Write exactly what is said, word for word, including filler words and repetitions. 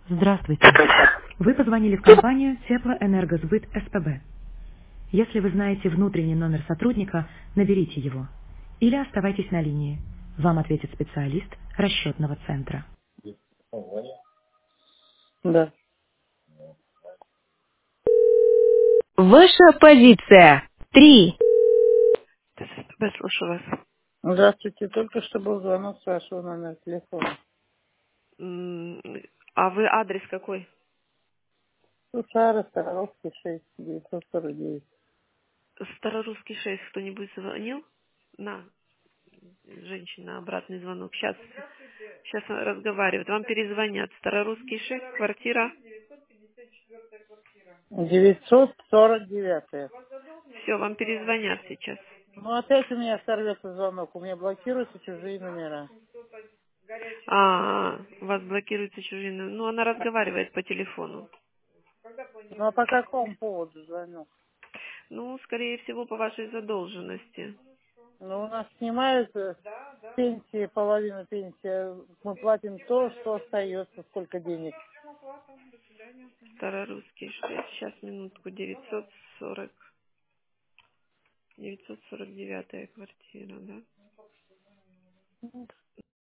Здравствуйте. Вы позвонили в компанию Теплоэнергосбыт СПБ. Если вы знаете внутренний номер сотрудника, наберите его. Или оставайтесь на линии. Вам ответит специалист расчетного центра. Да. Ваша позиция. Три. СПБ, слушаю вас. Здравствуйте. Только что был звонок с вашего номера телефона. М, А вы адрес какой? Сушара, Староровский, шесть, девятьсот сорок девять. Старорусский шесть. Кто-нибудь звонил? На, женщина, обратный звонок. Сейчас, сейчас разговаривают. Вам перезвонят. Старорусский шесть, квартира. девятьсот сорок девять. Все, вам перезвонят сейчас. Ну, опять у меня сорвется звонок. У меня блокируются чужие номера. А, у вас блокируется чужие номер. Ну, она разговаривает по телефону. Ну, а по какому поводу звонок? Ну, скорее всего, по вашей задолженности. Ну, у нас снимают э, с пенсии, половину пенсии. Мы платим то, что остается, сколько денег. Старорусский шесть. Сейчас, минутку. девятьсот сорок. девятьсот сорок девятая квартира, да?